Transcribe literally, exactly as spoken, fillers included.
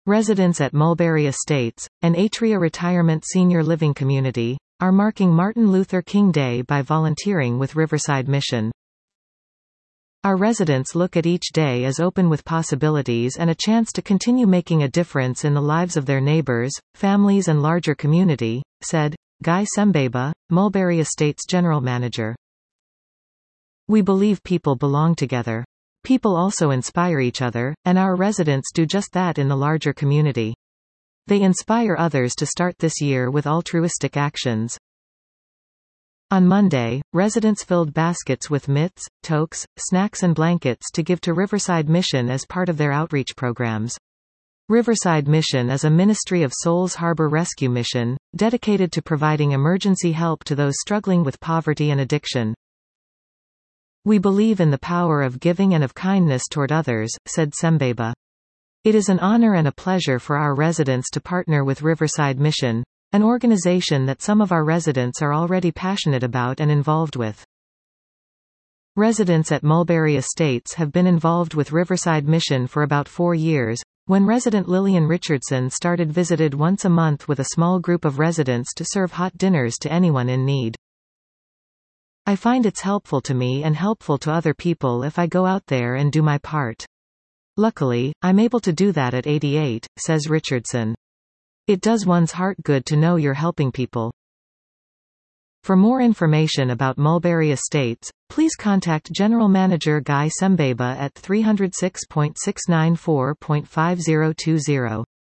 Residents at Mulberry Estates, an Atria retirement senior living community, are marking Martin Luther King Day by volunteering with Riverside Mission. Our residents look at each day as open with possibilities and a chance to continue making a difference in the lives of their neighbors, families and larger community, said Guy Sembeba, Mulberry Estates General Manager. We believe people belong together. People also inspire each other, and our residents do just that in the larger community. They inspire others to start this year with altruistic actions. On Monday, residents filled baskets with mitts, toques, snacks and blankets to give to Riverside Mission as part of their outreach programs. Riverside Mission is a Ministry of Souls Harbor Rescue mission, dedicated to providing emergency help to those struggling with poverty and addiction. We believe in the power of giving and of kindness toward others, said Sembeba. It is an honor and a pleasure for our residents to partner with Riverside Mission, an organization that some of our residents are already passionate about and involved with. Residents at Mulberry Estates have been involved with Riverside Mission for about four years, when resident Lillian Richardson started visited once a month with a small group of residents to serve hot dinners to anyone in need. I find it's helpful to me and helpful to other people if I go out there and do my part. Luckily, I'm able to do that at eighty-eight, says Richardson. It does one's heart good to know you're helping people. For more information about Mulberry Estates, please contact General Manager Guy Sembeba at three oh six, six nine four, five oh two oh.